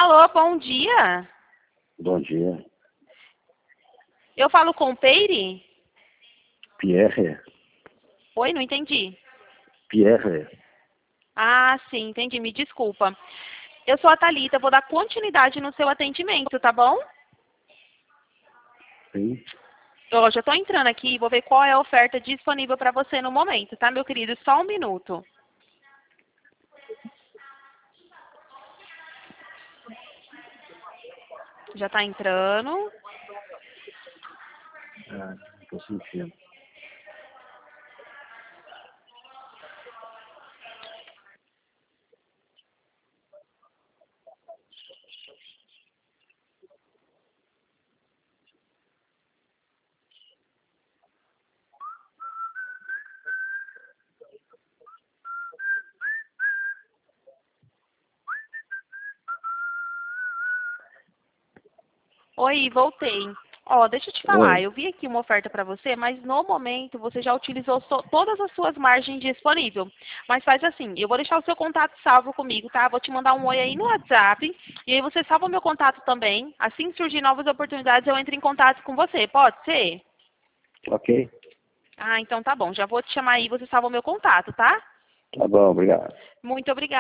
Alô, bom dia. Bom dia. Eu falo com o Peire? Pierre? Oi, não entendi. Pierre? Ah, sim, entendi. Me desculpa. Eu sou a Thalita, vou dar continuidade no seu atendimento, tá bom? Sim. Eu já estou entrando aqui e vou ver qual é a oferta disponível para você no momento, tá, meu querido? Só um minuto. Já está entrando. Ah, tô sentindo. Oi, voltei. Ó, deixa eu te falar, Oi. eu vi aqui uma oferta para você, mas no momento você já utilizou todas as suas margens disponíveis. Mas faz assim, eu vou deixar o seu contato salvo comigo, tá? Vou te mandar um oi aí no WhatsApp, e aí você salva o meu contato também. Assim que surgir novas oportunidades, eu entro em contato com você, pode ser? Ok. Ah, então tá bom, já vou te chamar aí, você salva o meu contato, tá? Tá bom, obrigado. Muito obrigada.